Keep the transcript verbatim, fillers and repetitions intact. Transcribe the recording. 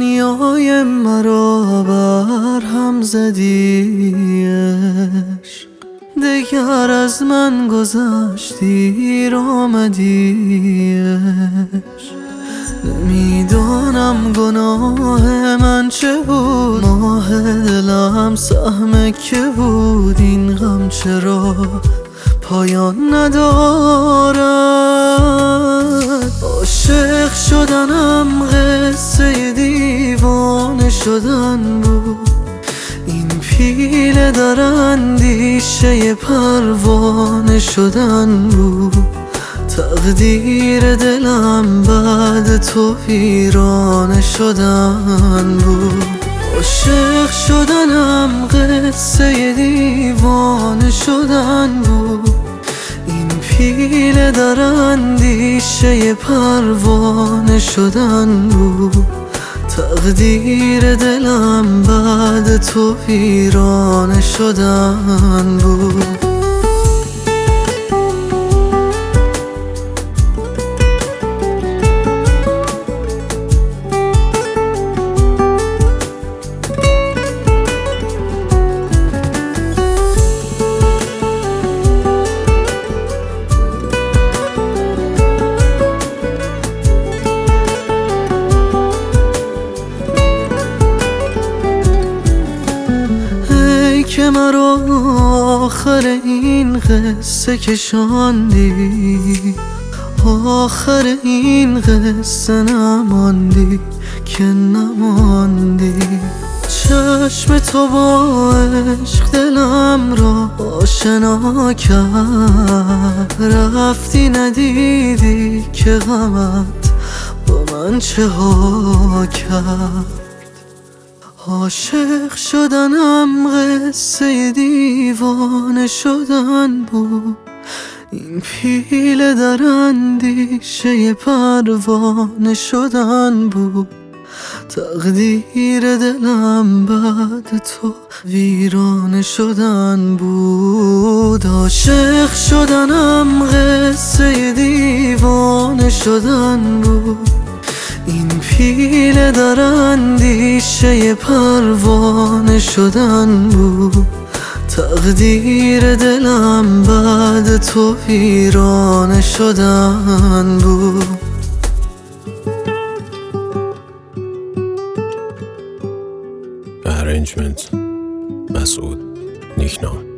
دنیای مرا بر هم زدی عشق، دگر از من گذشتی دیر آمدی عشق. نمیدانم گناه من چه بود، ماه دلم سهم که بود، این غم چرا پایان ندارد. عاشق شدنم قصه دیوانه شدن بود، این پیله در اندیشه پروانه شدن بود. تقدیر دلم بعد تو ویرانه شدن بود. عاشق شدنم قصه دیوانه شدن بود، این پیله در اندیشه پروانه شدن بود. تقدیر دلم بعد تو ویرانه شدن بود. که مرا آخر این قصه کشاندی، آخر این قصه نماندی که نماندی. چشم تو با عشق دلم را آشنا کرد، رفتی ندیدی که غمت با من چه ها کرد. عاشق شدنم قصه دیوانه شدن بود، این پیله در اندیشه پروانه شدن بود. تقدیر دلم بعد تو ویرانه شدن بود. عاشق شدنم قصه دیوانه شدن بود، این پیله در اندیشه پروانه شدن بود. تقدیر دلم بعد تو ویرانه شدن بود. Arrangement مسعود نیکنام.